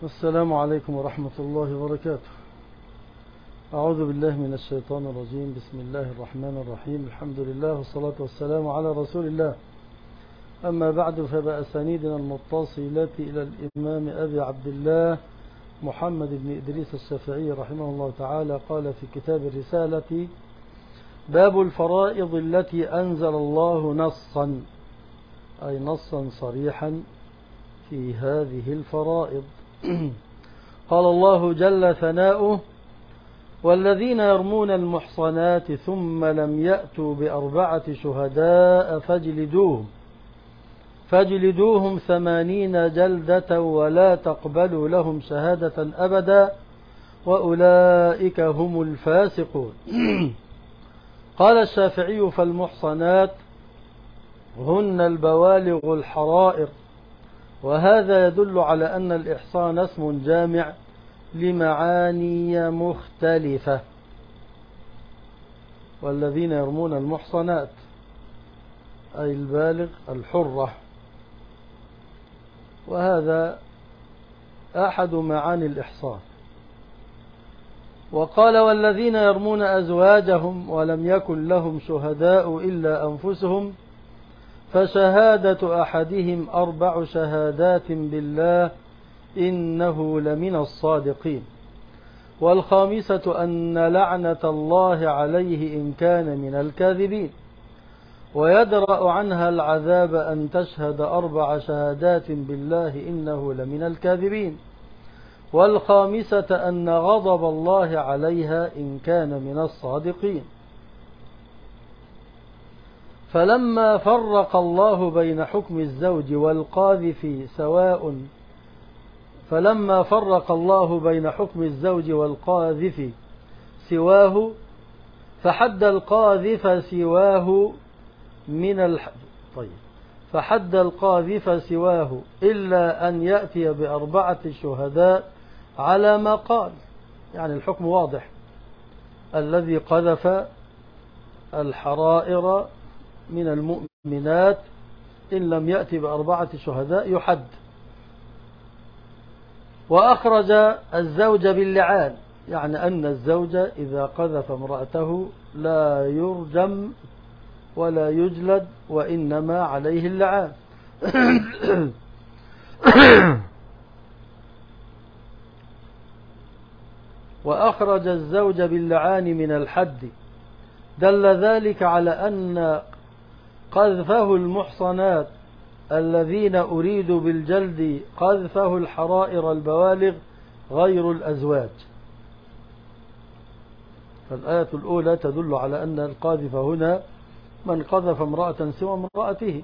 السلام عليكم ورحمة الله وبركاته. أعوذ بالله من الشيطان الرجيم. بسم الله الرحمن الرحيم. الحمد لله والصلاة والسلام على رسول الله. أما بعد، فبأسانيدنا المتصلة إلى الإمام أبي عبد الله محمد بن إدريس الشافعي رحمه الله تعالى قال في كتاب الرسالة: باب الفرائض التي أنزل الله نصا، أي نصا صريحا في هذه الفرائض. قال الله جل ثناؤه: والذين يرمون المحصنات ثم لم يأتوا بأربعة شهداء فاجلدوهم 80 جلدة ولا تقبلوا لهم شهادة أبدا وأولئك هم الفاسقون. قال الشافعي: فالمحصنات هن البوالغ الحرائر، وهذا يدل على أن الإحصان اسم جامع لمعاني مختلفة. والذين يرمون المحصنات أي البالغ الحرة، وهذا أحد معاني الإحصان. وقال: والذين يرمون أزواجهم ولم يكن لهم شهداء إلا أنفسهم فشهادة أحدهم 4 شهادات بالله إنه لمن الصادقين، والخامسة أن لعنة الله عليه إن كان من الكاذبين، ويدرأ عنها العذاب أن تشهد 4 شهادات بالله إنه لمن الكاذبين، والخامسة أن غضب الله عليها إن كان من الصادقين. فلما فرق الله بين حكم الزوج والقاذف سواه فحد القاذف سواه إلا أن يأتي ب4 شهداء على ما قال. يعني الحكم واضح: الذي قذف الحرائر من المؤمنات إن لم يأتي ب4 شهداء يحد. وأخرج الزوج باللعان، يعني أن الزوج إذا قذف امرأته لا يرجم ولا يجلد، وإنما عليه اللعان. وأخرج الزوج باللعان من الحد. دل ذلك على أن قذفه المحصنات الذين أريدوا بالجلد قذفه الحرائر البوالغ غير الأزواج. فالآية الأولى تدل على أن القاذف هنا من قذف امرأة سوى امرأته.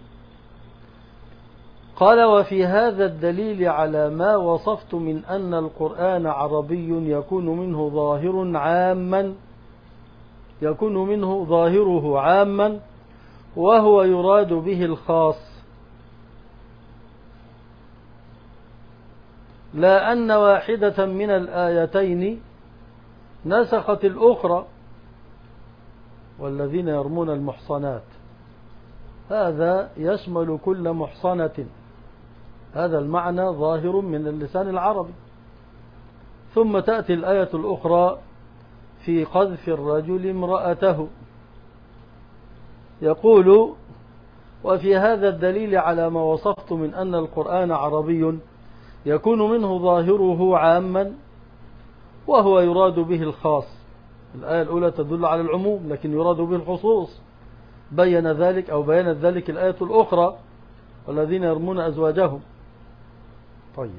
قال: وفي هذا الدليل على ما وصفت من أن القرآن عربي يكون منه ظاهره عاما وهو يراد به الخاص، لا أن واحدة من الآيتين نسخت الأخرى. والذين يرمون المحصنات هذا يشمل كل محصنة، هذا المعنى ظاهر من اللسان العربي. ثم تأتي الآية الأخرى في قذف الرجل امرأته، يقول: وفي هذا الدليل على ما وصفت من أن القرآن عربي يكون منه ظاهره عاما وهو يراد به الخاص. الآية الأولى تدل على العموم لكن يراد به الخصوص. بينت ذلك الآية الأخرى: والذين يرمون أزواجهم. طيب.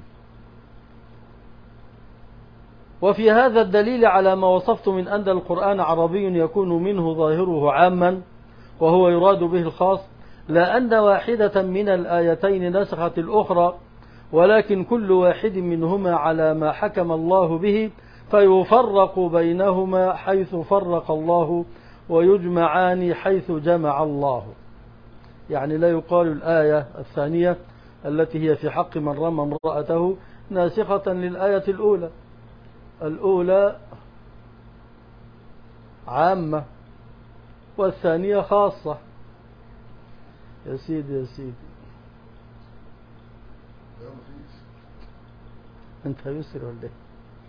وفي هذا الدليل على ما وصفت من أن القرآن عربي يكون منه ظاهره عاما وهو يراد به الخاص، لا أن واحدة من الآيتين نسخت الأخرى، ولكن كل واحد منهما على ما حكم الله به، فيفرق بينهما حيث فرق الله ويجمعان حيث جمع الله. يعني لا يقال الآية الثانية التي هي في حق من رمى امرأته ناسخة للآية الأولى عامة والثانية خاصة. يا سيدي أنت يسر ولا إيه؟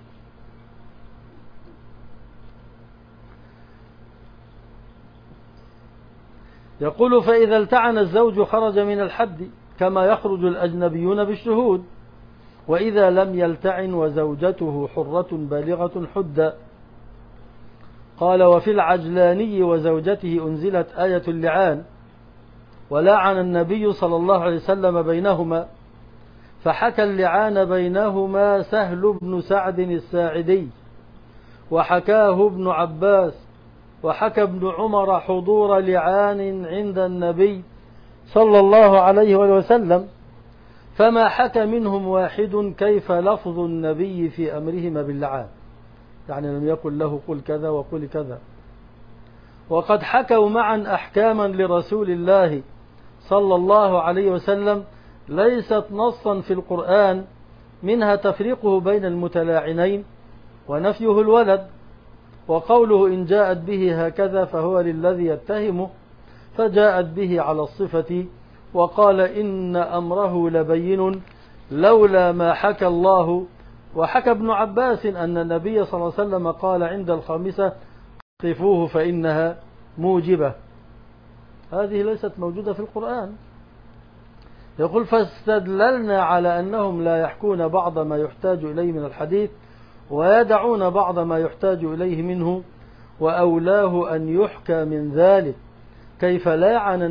يقول فإذا التعن الزوج خرج من الحد كما يخرج الأجنبيون بالشهود، وإذا لم يلتعن وزوجته حرة بالغة حدا. قال وفي العجلاني وزوجته أنزلت آية اللعان، ولعن النبي صلى الله عليه وسلم بينهما، فحكى اللعان بينهما سهل بن سعد الساعدي، وحكاه ابن عباس، وحكى ابن عمر حضور لعان عند النبي صلى الله عليه وسلم، فما حكى منهم واحد كيف لفظ النبي في أمرهما باللعان، يعني لم يقل له قل كذا وقل كذا. وقد حكوا معا أحكاما لرسول الله صلى الله عليه وسلم ليست نصا في القرآن، منها تفريقه بين المتلاعنين ونفيه الولد، وقوله إن جاءت به هكذا فهو للذي يتهمه، فجاءت به على الصفة، وقال إن أمره لبين لولا ما حكى الله. وحكى ابن عباس أن النبي صلى الله عليه وسلم قال عند الخامسة قفوه فإنها موجبة. هذه ليست موجودة في القرآن. يقول فاستدللنا على أنهم لا يحكون بعض ما يحتاج إليه من الحديث ويدعون بعض ما يحتاج إليه منه، وأولاه أن يحكى من ذلك كيف لاعن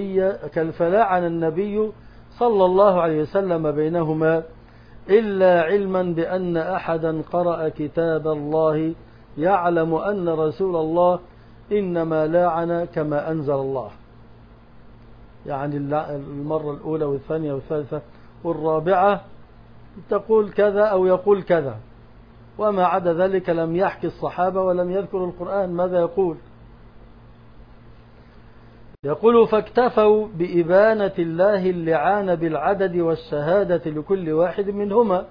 النبي صلى الله عليه وسلم بينهما، إلا علما بأن أحدا قرأ كتاب الله يعلم أن رسول الله إنما لاعن كما أنزل الله، يعني المرة الأولى والثانية والثالثة والرابعة تقول كذا أو يقول كذا، وما عدا ذلك لم يحكي الصحابة ولم يذكر القرآن ماذا يقول. يقول فاكتفوا بإبانة الله اللعان بالعدد والشهادة لكل واحد منهما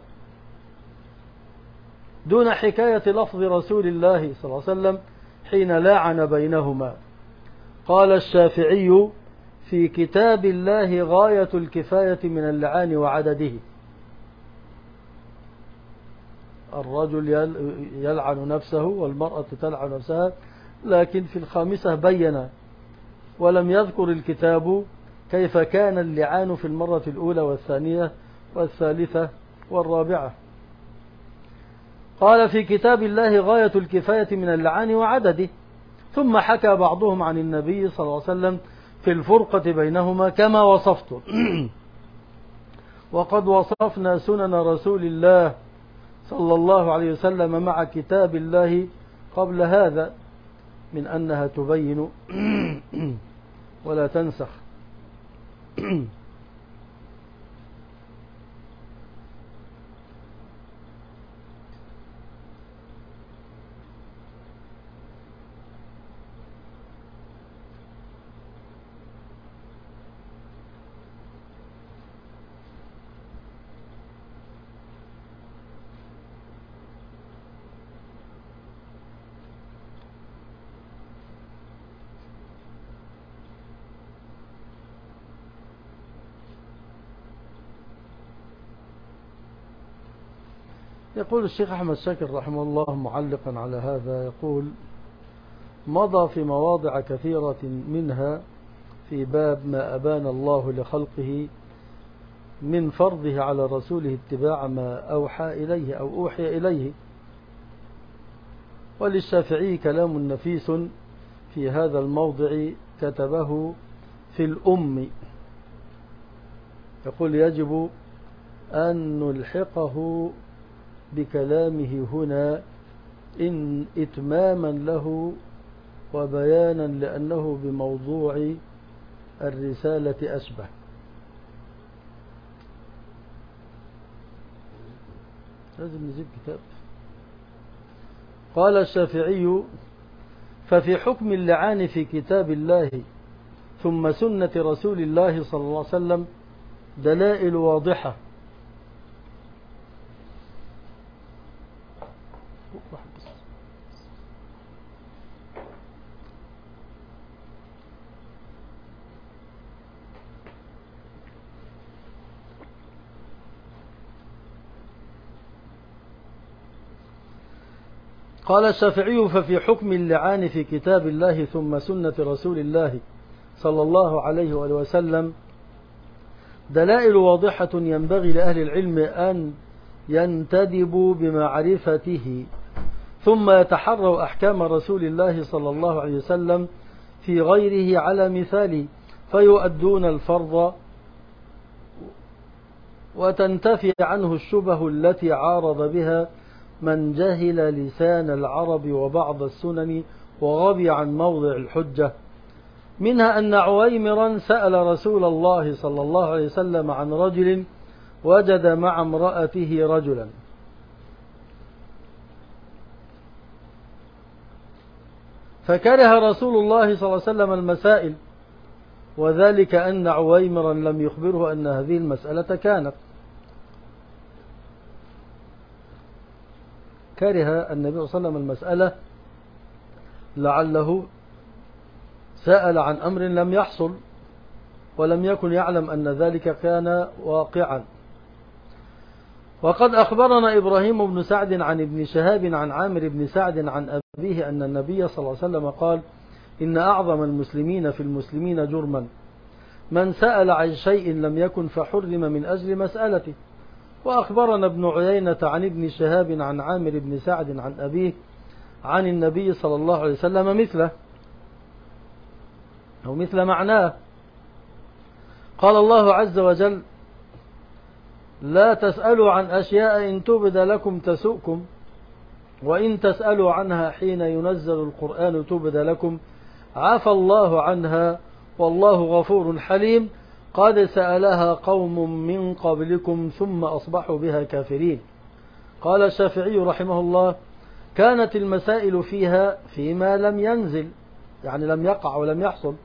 دون حكاية لفظ رسول الله صلى الله عليه وسلم حين لاعن بينهما. قال الشافعي في كتاب الله غاية الكفاية من اللعان وعدده. الرجل يلعن نفسه والمرأة تلعن نفسها، لكن في الخامسة بين ولم يذكر الكتاب كيف كان اللعان في المرة الأولى والثانية والثالثة والرابعة. قال في كتاب الله غاية الكفاية من اللعان وعدده. ثم حكى بعضهم عن النبي صلى الله عليه وسلم في الفرقة بينهما كما وصفت. وقد وصفنا سنن رسول الله صلى الله عليه وسلم مع كتاب الله قبل هذا من أنها تبين ولا تنسخ. يقول الشيخ أحمد شاكر رحمه الله معلقا على هذا، يقول مضى في مواضع كثيرة منها في باب ما أبان الله لخلقه من فرضه على رسوله اتباع ما أوحى إليه أو أوحي إليه. وللشافعي كلام نفيس في هذا الموضع كتبه في الأم، يقول يجب أن نلحقه بكلامه هنا إن إتماما له وبيانا لأنه بموضوع الرسالة أشبه. لازم نجيب كتاب. قال الشافعي ففي حكم اللعان في كتاب الله ثم سنة رسول الله صلى الله عليه وسلم دلائل واضحة. قال الشافعي: ففي حكم اللعان في كتاب الله ثم سنة رسول الله صلى الله عليه وآله وسلم دلائل واضحة ينبغي لأهل العلم أن ينتدبوا بمعرفته، ثم يتحروا أحكام رسول الله صلى الله عليه وسلم في غيره على مثاله، فيؤدون الفرض وتنتفي عنه الشبه التي عارض بها من جهل لسان العرب وبعض السنن وغبي عن موضع الحجة. منها أن عويمرا سأل رسول الله صلى الله عليه وسلم عن رجل وجد مع امرأته رجلا، فكره رسول الله صلى الله عليه وسلم المسائل، وذلك أن عويمرا لم يخبره أن هذه المسألة كانت. كره النبي صلى الله عليه وسلم المسألة لعله سأل عن أمر لم يحصل ولم يكن يعلم أن ذلك كان واقعا. وقد أخبرنا إبراهيم بن سعد عن ابن شهاب عن عامر بن سعد عن أبيه أن النبي صلى الله عليه وسلم قال: إن أعظم المسلمين في المسلمين جرما من سأل عن شيء لم يكن فحرم من أجل مسألته. وأخبرنا ابن عيينة عن ابن شهاب عن عامر بن سعد عن أبيه عن النبي صلى الله عليه وسلم مثله أو مثل معناه. قال الله عز وجل: لا تسألوا عن أشياء إن تبد لكم تسؤكم وإن تسألوا عنها حين ينزل القرآن تبد لكم عفى الله عنها والله غفور حليم قد سألها قوم من قبلكم ثم أصبحوا بها كافرين. قال الشافعي رحمه الله: كانت المسائل فيها فيما لم ينزل، يعني لم يقع ولم يحصل.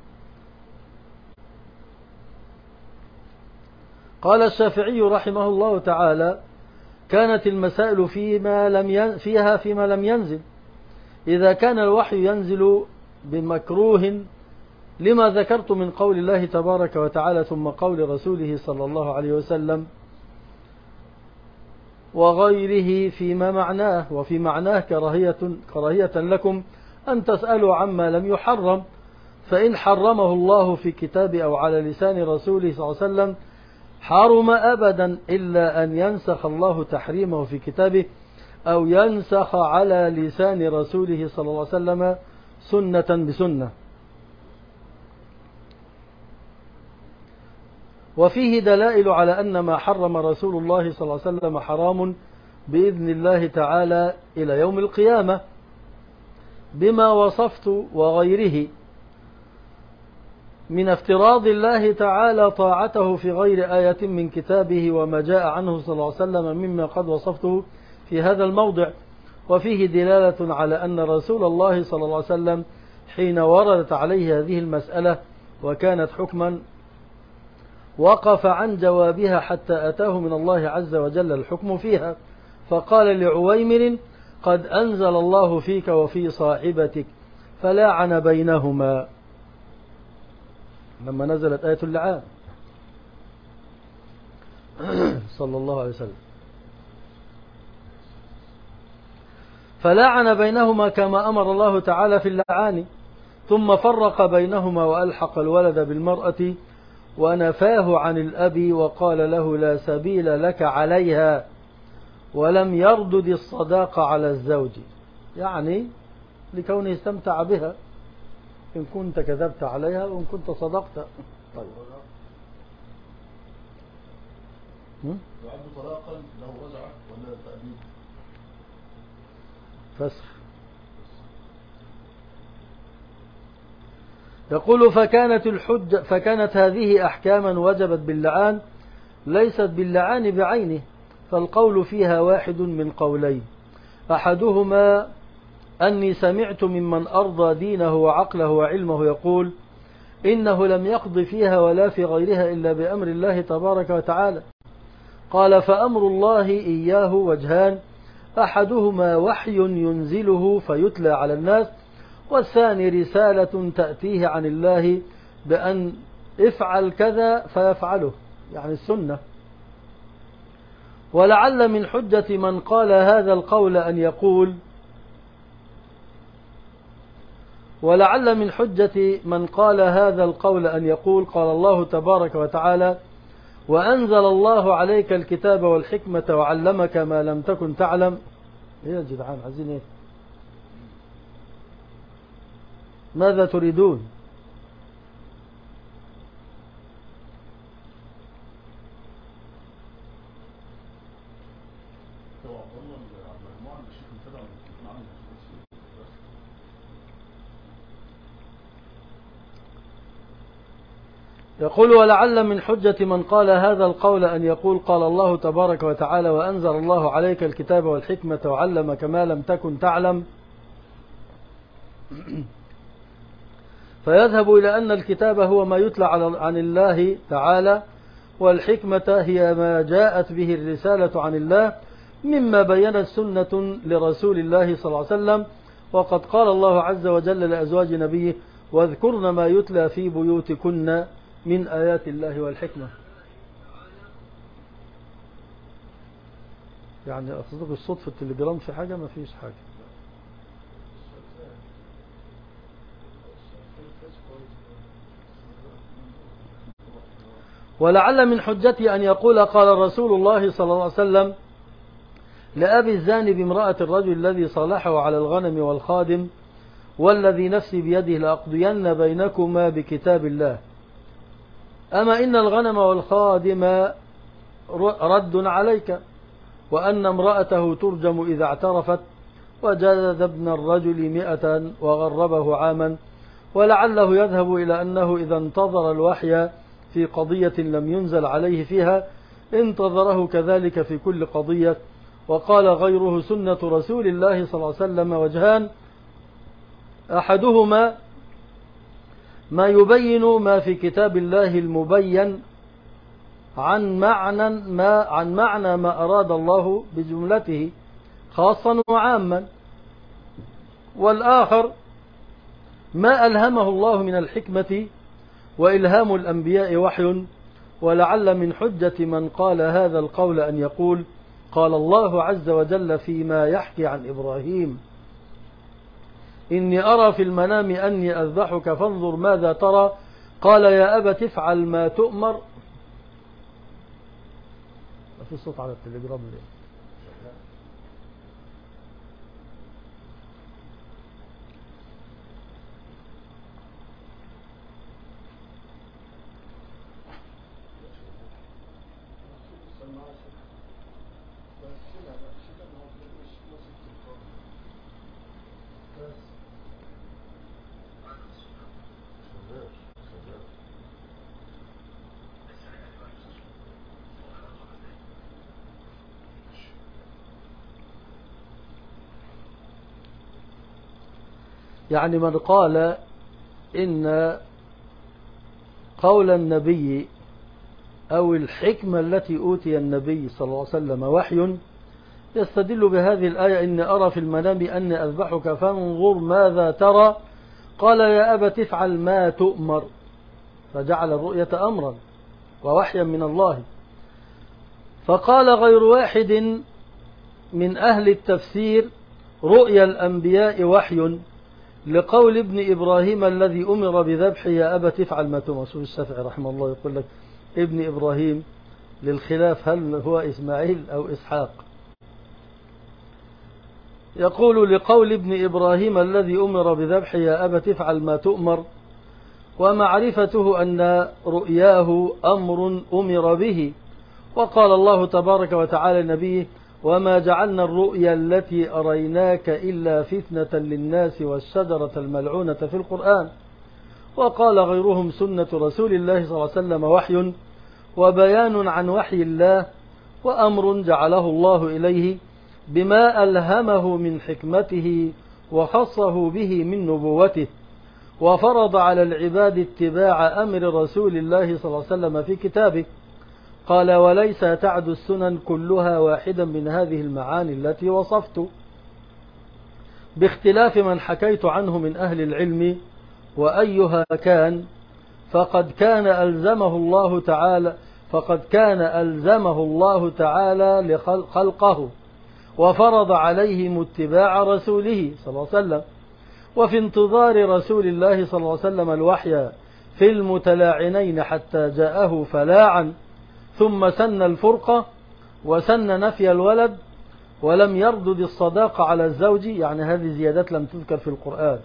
قال الشافعي رحمه الله تعالى: كانت المسائل فيها فيما لم ينزل، إذا كان الوحي ينزل بمكروه لما ذكرت من قول الله تبارك وتعالى ثم قول رسوله صلى الله عليه وسلم وغيره فيما معناه، وفي معناه كراهية لكم أن تسألوا عما لم يحرم، فإن حرمه الله في كتابه أو على لسان رسوله صلى الله عليه وسلم حرم أبدا إلا أن ينسخ الله تحريمه في كتابه أو ينسخ على لسان رسوله صلى الله عليه وسلم سنة بسنة. وفيه دلائل على أن ما حرم رسول الله صلى الله عليه وسلم حرام بإذن الله تعالى إلى يوم القيامة بما وصفت وغيره من افتراض الله تعالى طاعته في غير آية من كتابه وما جاء عنه صلى الله عليه وسلم مما قد وصفته في هذا الموضع. وفيه دلالة على أن رسول الله صلى الله عليه وسلم حين وردت عليه هذه المسألة وكانت حكما وقف عن جوابها حتى أتاه من الله عز وجل الحكم فيها، فقال لعويمر: قد أنزل الله فيك وفي صاحبتك فلاعن بينهما، لما نزلت آية اللعان صلى الله عليه وسلم، فلاعن بينهما كما أمر الله تعالى في اللعان، ثم فرق بينهما وألحق الولد بالمرأة ونفاه عن الأب وقال له: لا سبيل لك عليها، ولم يردد الصداق على الزوج، يعني لكونه استمتع بها إن كنت كذبت عليها وإن كنت صدقت. طيب يعد طلاقا له رجعة ولا تأبيد؟ فسخ. يقول: فكانت هذه أحكاما وجبت باللعان ليست باللعان بعينه، فالقول فيها واحد من قولين: أحدهما أني سمعت ممن أرضى دينه وعقله وعلمه يقول إنه لم يقض فيها ولا في غيرها إلا بأمر الله تبارك وتعالى. قال: فأمر الله إياه وجهان: أحدهما وحي ينزله فيتلى على الناس، والثاني رسالة تأتيه عن الله بأن افعل كذا فيفعله، يعني السنة. ولعل من حجة من قال هذا القول أن يقول ولعل من حجة من قال هذا القول أن يقول قال الله تبارك وتعالى وأنزل الله عليك الكتاب والحكمة وعلمك ما لم تكن تعلم. إيه يا جدعان عايزين إيه؟ ماذا تريدون؟ يقول ولعل من حجة من قال هذا القول أن يقول قال الله تبارك وتعالى وأنزل الله عليك الكتاب والحكمة وعلمك ما لم تكن تعلم، فيذهب إلى أن الكتاب هو ما يتلى عن الله تعالى، والحكمة هي ما جاءت به الرسالة عن الله مما بينت سنة لرسول الله صلى الله عليه وسلم. وقد قال الله عز وجل لأزواج نبيه واذكرن ما يتلى في بيوتكن من آيات الله والحكمة. يعني أصدق الصوت في التليجرام في حاجة؟ ما فيش حاجة. ولعل من حجتي أن يقول قال رسول الله صلى الله عليه وسلم لأبي الزاني بامرأة الرجل الذي صالحه على الغنم والخادم والذي نفسي بيده لأقضين بينكما بكتاب الله، أما إن الغنم والخادم رد عليك، وأن امرأته ترجم إذا اعترفت، وجلد ابن الرجل 100 وغربه عاما. ولعله يذهب إلى أنه إذا انتظر الوحي في قضية لم ينزل عليه فيها انتظره كذلك في كل قضية. وقال غيره سنة رسول الله صلى الله عليه وسلم وجهان، أحدهما ما يبين ما في كتاب الله المبين عن معنى ما أراد الله بجملته خاصا وعاما، والآخر ما ألهمه الله من الحكمة، وإلهام الأنبياء وحي. ولعل من حجة من قال هذا القول أن يقول قال الله عز وجل فيما يحكي عن إبراهيم إني أرى في المنام أني أذبحك فانظر ماذا ترى قال يا أبت افعل ما تؤمر. ما في صوت على التليجرام ليه؟ يعني من قال إن قول النبي أو الحكمة التي أوتي النبي صلى الله عليه وسلم وحي يستدل بهذه الآية إني أرى في المنام أني أذبحك فانظر ماذا ترى قال يا أبت افعل ما تؤمر، فجعل الرؤية أمرا ووحيا من الله. فقال غير واحد من أهل التفسير رؤيا الأنبياء وحي، لقول ابن إبراهيم الذي أمر بذبحه يا أبت افعل ما تؤمر. الشافعي رحمه الله يقول لك ابن إبراهيم للخلاف هل هو إسماعيل أو إسحاق. يقول لقول ابن إبراهيم الذي أمر بذبحه يا أبت افعل ما تؤمر، ومعرفته أن رؤياه أمر أمر به. وقال الله تبارك وتعالى لنبيه وما جعلنا الرؤيا التي أريناك إلا فتنة للناس والشجرة الملعونة في القرآن. وقال غيرهم سنة رسول الله صلى الله عليه وسلم وحي وبيان عن وحي الله، وأمر جعله الله إليه بما ألهمه من حكمته وخصه به من نبوته، وفرض على العباد اتباع أمر رسول الله صلى الله عليه وسلم في كتابه. قال وليس تعد السنن كلها واحدا من هذه المعاني التي وصفت، باختلاف من حكيت عنه من أهل العلم، وأيها كان فقد كان ألزمه الله تعالى لخلقه، وفرض عليهم اتباع رسوله صلى الله عليه وسلم. وفي انتظار رسول الله صلى الله عليه وسلم الوحي في المتلاعنين حتى جاءه فلاعا، ثم سن الفرقة وسن نفي الولد ولم يردد الصداقة على الزوج. يعني هذه زيادات لم تذكر في القرآن.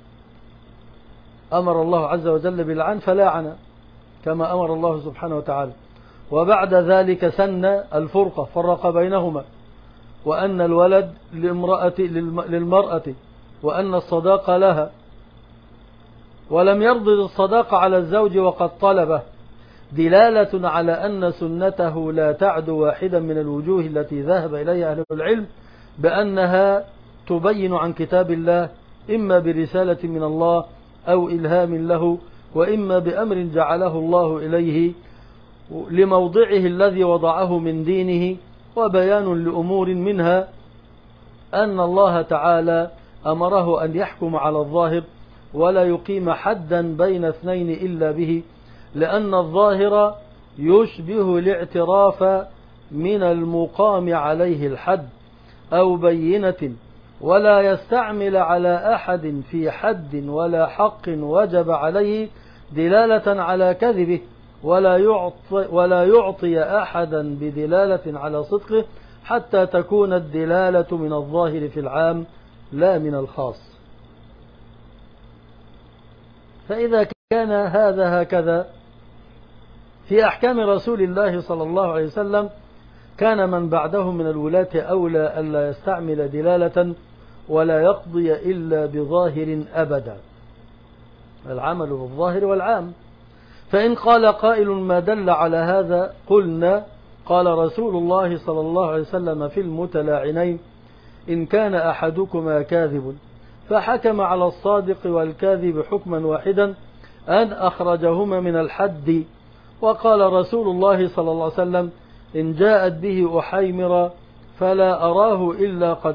أمر الله عز وجل باللعن فلاعن كما أمر الله سبحانه وتعالى، وبعد ذلك سن الفرقة فرق بينهما، وأن الولد للمرأة وأن الصداقة لها، ولم يردد الصداقة على الزوج وقد طلبه، دلالة على أن سنته لا تعد واحدا من الوجوه التي ذهب إليها أهل العلم بأنها تبين عن كتاب الله، إما برسالة من الله أو إلهام له، وإما بأمر جعله الله إليه لموضعه الذي وضعه من دينه، وبيان لأمور منها أن الله تعالى أمره أن يحكم على الظاهر ولا يقيم حدا بين اثنين إلا به، لأن الظاهر يشبه الاعتراف من المقام عليه الحد أو بينة، ولا يستعمل على أحد في حد ولا حق وجب عليه دلالة على كذبه، ولا يعطي أحدا بدلالة على صدقه حتى تكون الدلالة من الظاهر في العام لا من الخاص. فإذا كان هذا هكذا في أحكام رسول الله صلى الله عليه وسلم، كان من بعده من الولاة أولى ألا يستعمل دلالة ولا يقضي إلا بظاهر أبدا، العمل بالظاهر والعام. فإن قال قائل ما دل على هذا، قلنا قال رسول الله صلى الله عليه وسلم في المتلاعنين: إن كان أحدكما كاذب فحكم على الصادق والكاذب حكما واحدا أن أخرجهما من الحد. وقال رسول الله صلى الله عليه وسلم: إن جاءت به أحيمر فلا أراه إلا قد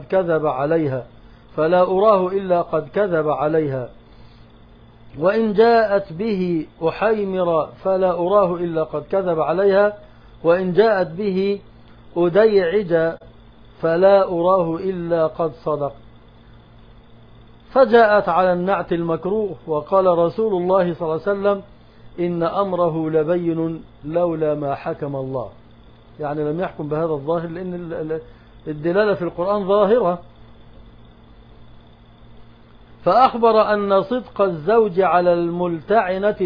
كذب عليها، وإن جاءت به أحيمر فلا أراه إلا قد كذب عليها، وإن جاءت به أديعج فلا أراه إلا قد صدق. فجاءت على النعت المكروه، وقال رسول الله صلى الله عليه وسلم: إن أمره لبين لولا ما حكم الله. يعني لم يحكم بهذا الظاهر لأن الدلالة في القرآن ظاهرة. فأخبر أن صدق الزوج على الملتعنة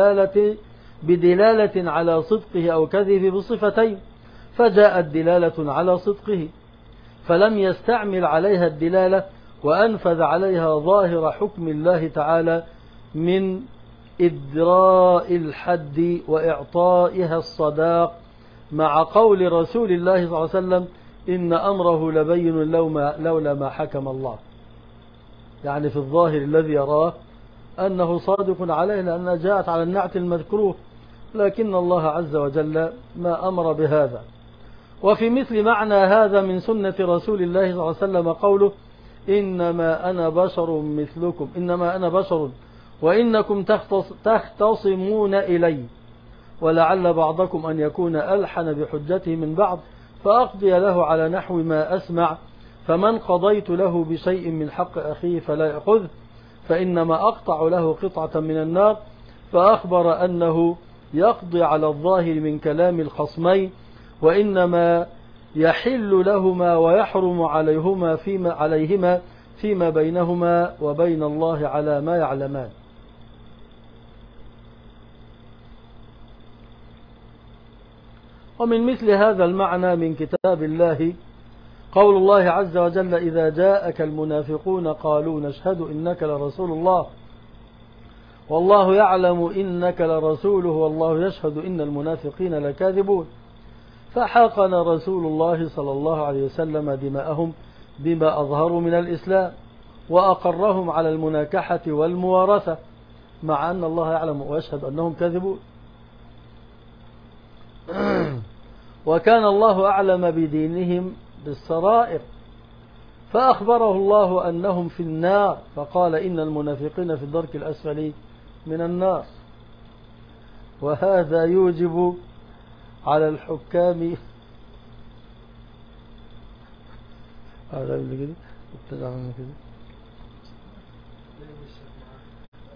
بدلالة على صدقه أو كذبه بصفتين، فجاءت دلالة على صدقه فلم يستعمل عليها الدلالة، وأنفذ عليها ظاهر حكم الله تعالى من إدراء الحد وإعطائها الصداق، مع قول رسول الله صلى الله عليه وسلم: إن أمره لبين لولا ما حكم الله. يعني في الظاهر الذي يراه أنه صادق عليه لأنها جاءت على النعت المذكور، لكن الله عز وجل ما أمر بهذا. وفي مثل معنى هذا من سنة رسول الله صلى الله عليه وسلم قوله: إنما أنا بشر مثلكم، إنما أنا بشر وإنكم تختصمون إلي، ولعل بعضكم أن يكون ألحن بحجته من بعض، فأقضي له على نحو ما أسمع، فمن قضيت له بشيء من حق أخيه فلا يأخذه، فإنما أقطع له قطعة من النار. فأخبر أنه يقضي على الظاهر من كلام الخصمين، وإنما يحل لهما ويحرم عليهما فيما بينهما وبين الله على ما يعلمان. ومن مثل هذا المعنى من كتاب الله قول الله عز وجل: إذا جاءك المنافقون قالوا نشهد إنك لرسول الله والله يعلم إنك لرسوله والله يشهد إن المنافقين لكاذبون. فحاقن رسول الله صلى الله عليه وسلم دماءهم بما أظهروا من الإسلام، وأقرهم على المناكحة والموارثة، مع أن الله يعلم ويشهد أنهم كاذبون. وكان الله أعلم بدينهم بالسرائر، فأخبره الله أنهم في النار، فقال: إن المنافقين في الدرك الأسفل من النار. وهذا يوجب على الحكام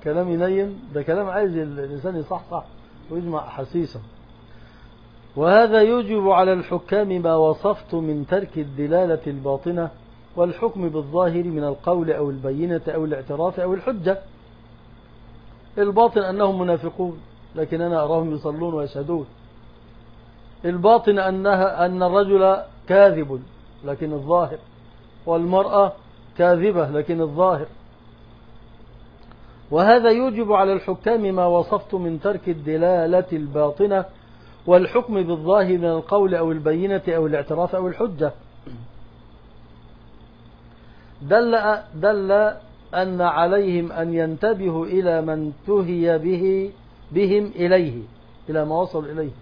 كلام ينين، ده كلام عايز الإنسان يصحصح ويجمع أحاسيسه. وهذا يوجب على الحكام ما وصفت من ترك الدلالة الباطنة والحكم بالظاهر من القول أو البينة أو الاعتراف أو الحجة. الباطن أنهم منافقون لكن أنا أراهم يصلون ويشهدون. الباطن أن الرجل كاذب لكن الظاهر، والمرأة كاذبة لكن الظاهر. وهذا يوجب على الحكام ما وصفت من ترك الدلالة الباطنة والحكم بالظاهر من القول أو البينة أو الاعتراف أو الحجة. دل أن عليهم أن ينتبهوا إلى من تهي بهم إليه، إلى ما وصل إليه،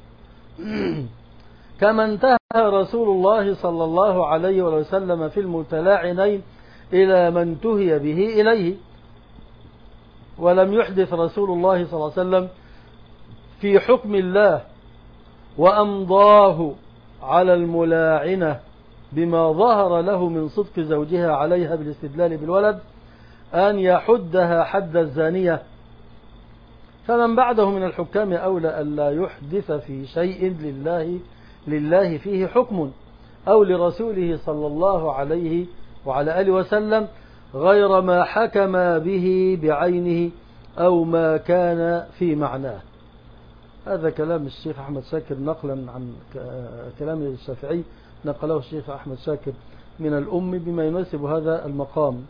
كما انتهى رسول الله صلى الله عليه وسلم في المتلاعنين إلى من تهي به إليه. ولم يحدث رسول الله صلى الله عليه وسلم في حكم الله وأمضاه على الملاعنة بما ظهر له من صدق زوجها عليها بالاستدلال بالولد أن يحدها حد الزانية. فمن بعده من الحكام أولى ألا يحدث في شيء لله فيه حكم أو لرسوله صلى الله عليه وعلى آله وسلم غير ما حكم به بعينه أو ما كان في معناه. هذا كلام الشيخ أحمد شاكر نقلا عن كلام الشافعي نقله الشيخ أحمد شاكر من الأم بما يناسب هذا المقام.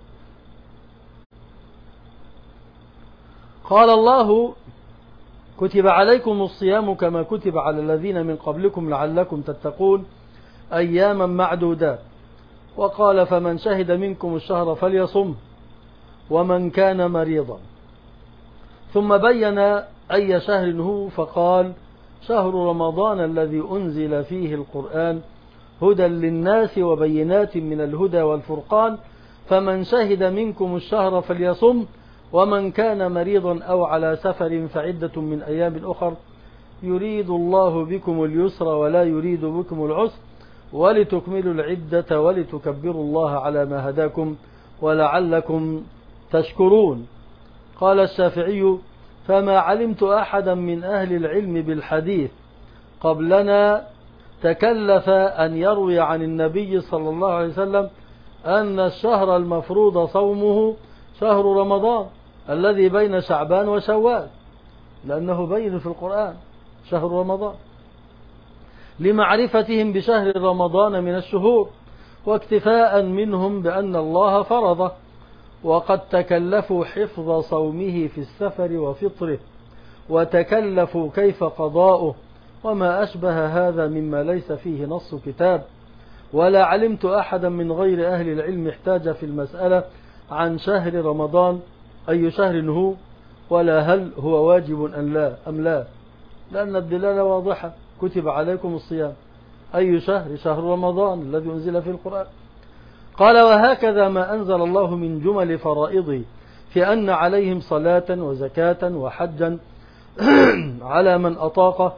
قال الله: كتب عليكم الصيام كما كتب على الذين من قبلكم لعلكم تتقون أياما معدودات. وقال: فمن شهد منكم الشهر فليصم ومن كان مريضا. ثم بين أي شهر هو فقال: شهر رمضان الذي أنزل فيه القرآن هدى للناس وبينات من الهدى والفرقان فمن شهد منكم الشهر فليصم ومن كان مريضا أو على سفر فعدة من أيام أخر يريد الله بكم اليسر ولا يريد بكم العسر ولتكملوا العدة ولتكبروا الله على ما هداكم ولعلكم تشكرون. قال الشافعي: فما علمت أحدا من أهل العلم بالحديث قبلنا تكلف أن يروي عن النبي صلى الله عليه وسلم أن الشهر المفروض صومه شهر رمضان الذي بين شعبان وشوال، لأنه بين في القرآن شهر رمضان، لمعرفتهم بشهر رمضان من الشهور واكتفاء منهم بأن الله فرضه، وقد تكلفوا حفظ صومه في السفر وفطره وتكلفوا كيف قضاؤه وما أشبه هذا مما ليس فيه نص كتاب. ولا علمت أحدا من غير أهل العلم احتاج في المسألة عن شهر رمضان أي شهر هو ولا هل هو واجب أم لا، لأن الدلالة واضحة: كتب عليكم الصيام أي شهر؟ شهر رمضان الذي أنزل في القرآن. قال: وهكذا ما أنزل الله من جمل فرائضه في أن عليهم صلاة وزكاة وحجا على من أطاقه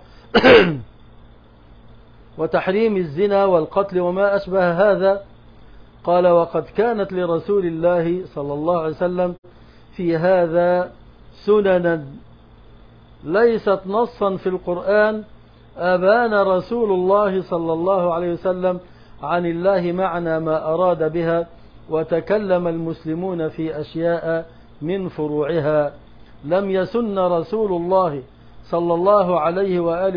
وتحريم الزنا والقتل وما أشبه هذا. قال: وقد كانت لرسول الله صلى الله عليه وسلم في هذا سننا ليست نصا في القرآن أبان رسول الله صلى الله عليه وسلم عن الله معنى ما أراد بها، وتكلم المسلمون في أشياء من فروعها. لم يسن رسول الله صلى الله عليه وآله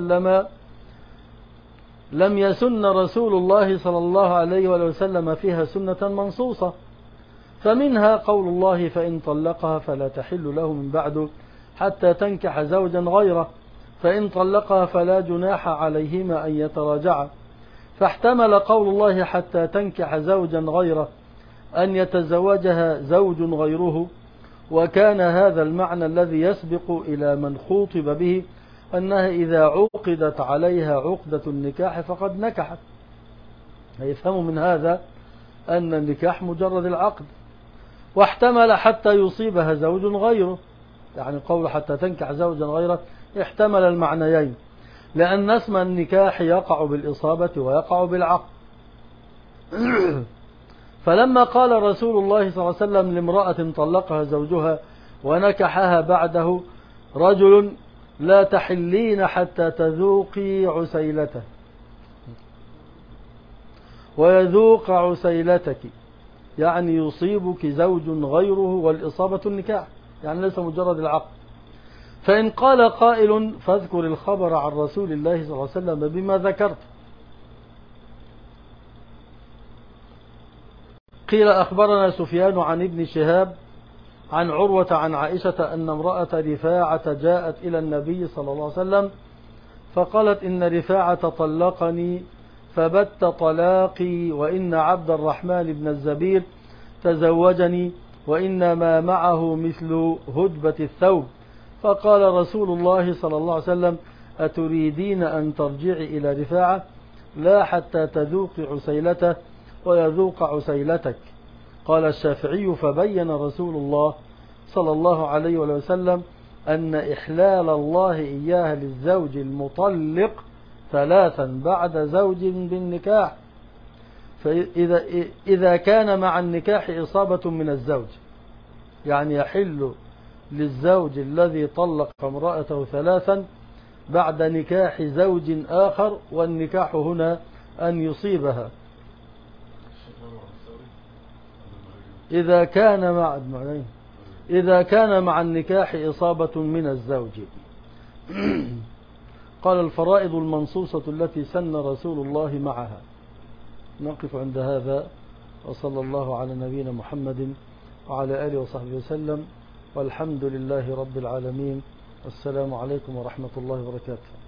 وسلم فيها سنة منصوصة، فمنها قول الله: فإن طلقها فلا تحل له من بعد حتى تنكح زوجا غيره، فإن طلقها فلا جناح عليهما أن يتراجعا. فاحتمل قول الله حتى تنكح زوجا غيره أن يتزوجها زوج غيره، وكان هذا المعنى الذي يسبق إلى من خوطب به أنها إذا عقدت عليها عقدة النكاح فقد نكحت. يفهم من هذا أن النكاح مجرد العقد. واحتمل حتى يصيبها زوج غيره، يعني قول حتى تنكح زوجا غيره احتمل المعنيين، لأن اسم النكاح يقع بالإصابة ويقع بالعقد. فلما قال رسول الله صلى الله عليه وسلم لامرأة طلقها زوجها ونكحها بعده رجل لا تحلين حتى تذوقي عسيلته ويذوق عسيلتك، يعني يصيبك زوج غيره، والإصابة النكاح يعني ليس مجرد العقد. فإن قال قائل فاذكر الخبر عن رسول الله صلى الله عليه وسلم بما ذكرت. قيل أخبرنا سفيان عن ابن شهاب عن عروة عن عائشة أن امرأة رفاعة جاءت إلى النبي صلى الله عليه وسلم فقالت إن رفاعة طلقني فبت طلاقي، وإن عبد الرحمن بن الزبير تزوجني، وإن ما معه مثل هدبة الثوب. فقال رسول الله صلى الله عليه وسلم أتريدين أن ترجعي إلى رفاعة؟ لا حتى تذوقي عسيلته ويذوق عسيلتك. قال الشافعي فبين رسول الله صلى الله عليه وسلم أن إحلال الله إياها للزوج المطلق 3 بعد زوج بالنكاح، فإذا كان مع النكاح إصابة من الزوج، يعني يحل للزوج الذي طلق امرأته 3 بعد نكاح زوج آخر، والنكاح هنا أن يصيبها إذا كان مع النكاح إصابة من الزوج. قال الفرائض المنصوصة التي سن رسول الله معها. نقف عند هذا، وصلى الله على نبينا محمد وعلى آله وصحبه وسلم، والحمد لله رب العالمين، والسلام عليكم ورحمة الله وبركاته.